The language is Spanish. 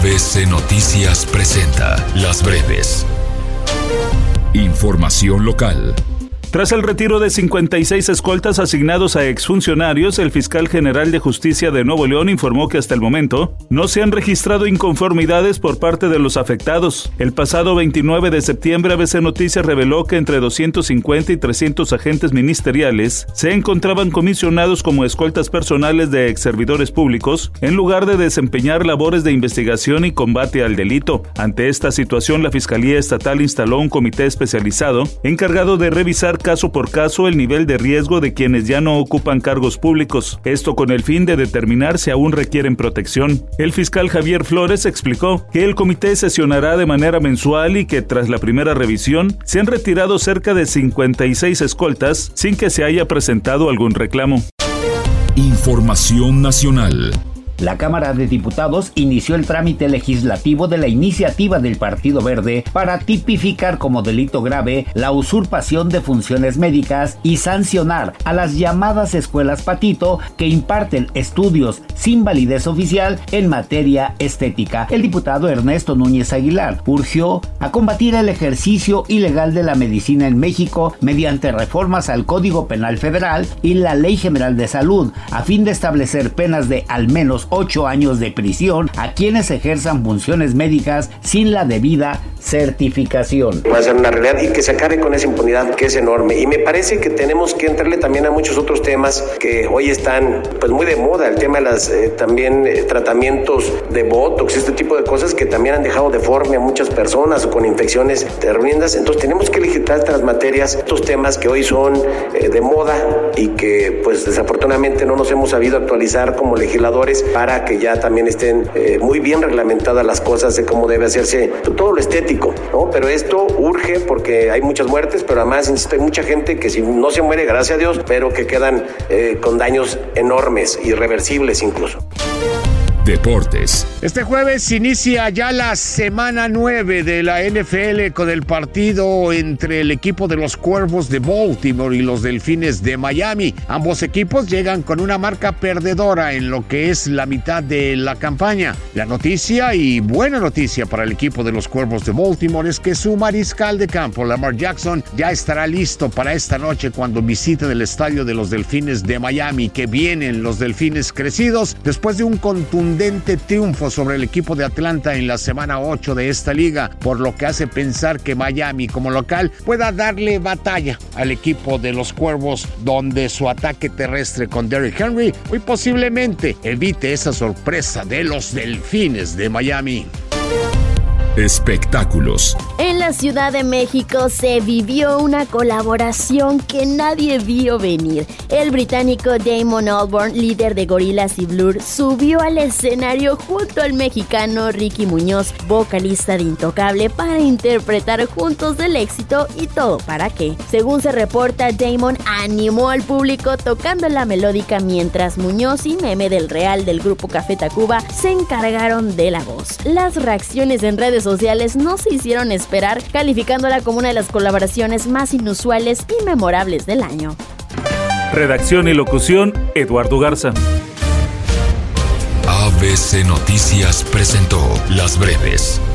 ABC Noticias presenta Las Breves. Información local. Tras el retiro de 56 escoltas asignados a exfuncionarios, el fiscal general de Justicia de Nuevo León informó que hasta el momento no se han registrado inconformidades por parte de los afectados. El pasado 29 de septiembre, ABC Noticias reveló que entre 250 y 300 agentes ministeriales se encontraban comisionados como escoltas personales de exservidores públicos en lugar de desempeñar labores de investigación y combate al delito. Ante esta situación, la Fiscalía Estatal instaló un comité especializado encargado de revisar caso por caso el nivel de riesgo de quienes ya no ocupan cargos públicos, esto con el fin de determinar si aún requieren protección. El fiscal Javier Flores explicó que el comité sesionará de manera mensual y que tras la primera revisión se han retirado cerca de 56 escoltas sin que se haya presentado algún reclamo. Información nacional. La Cámara de Diputados inició el trámite legislativo de la iniciativa del Partido Verde para tipificar como delito grave la usurpación de funciones médicas y sancionar a las llamadas escuelas patito que imparten estudios sin validez oficial en materia estética. El diputado Ernesto Núñez Aguilar urgió a combatir el ejercicio ilegal de la medicina en México mediante reformas al Código Penal Federal y la Ley General de Salud, a fin de establecer penas de al menos 8 años de prisión a quienes ejerzan funciones médicas sin la debida certificación. Va a ser una realidad y que se acabe con esa impunidad que es enorme. Y me parece que tenemos que entrarle también a muchos otros temas que hoy están pues muy de moda, el tema de las tratamientos de botox, este tipo de cosas que también han dejado deforme a muchas personas o con infecciones tremendas. Entonces tenemos que legislar estas materias, estos temas que hoy son de moda y que pues desafortunadamente no nos hemos sabido actualizar como legisladores para que ya también estén muy bien reglamentadas las cosas de cómo debe hacerse todo lo estético, ¿no? Pero esto urge porque hay muchas muertes, pero además, insisto, hay mucha gente que si no se muere, gracias a Dios, pero que quedan con daños enormes, irreversibles incluso. Deportes. Este jueves inicia ya la semana 9 de la NFL con el partido entre el equipo de los Cuervos de Baltimore y los Delfines de Miami. Ambos equipos llegan con una marca perdedora en lo que es la mitad de la campaña. La noticia y buena noticia para el equipo de los Cuervos de Baltimore es que su mariscal de campo, Lamar Jackson, ya estará listo para esta noche cuando visiten el estadio de los Delfines de Miami, que vienen los Delfines crecidos después de un contundente triunfo sobre el equipo de Atlanta en la semana 8 de esta liga, por lo que hace pensar que Miami como local pueda darle batalla al equipo de los Cuervos, donde su ataque terrestre con Derrick Henry muy posiblemente evite esa sorpresa de los Delfines de Miami. Espectáculos. En la Ciudad de México se vivió una colaboración que nadie vio venir. El británico Damon Albarn, líder de Gorillaz y Blur, subió al escenario junto al mexicano Ricky Muñoz, vocalista de Intocable, para interpretar juntos del éxito Y Todo Para Qué. Según se reporta, Damon animó al público tocando la melódica, mientras Muñoz y Meme del Real del grupo Café Tacuba se encargaron de la voz. Las reacciones en redes sociales no se hicieron esperar, calificándola como una de las colaboraciones más inusuales y memorables del año. Redacción y locución, Eduardo Garza. ABC Noticias presentó Las Breves.